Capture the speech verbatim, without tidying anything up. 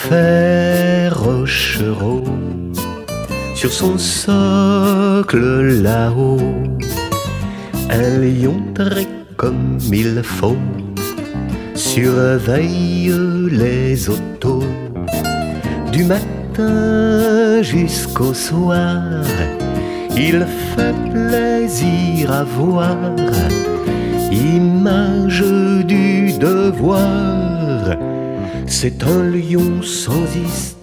fer Rochereau, sur son socle là-haut, un lion très comme il faut surveille les autos. Du matin jusqu'au soir, il fait plaisir à voir, image du devoir. C'est un lion sans histoire,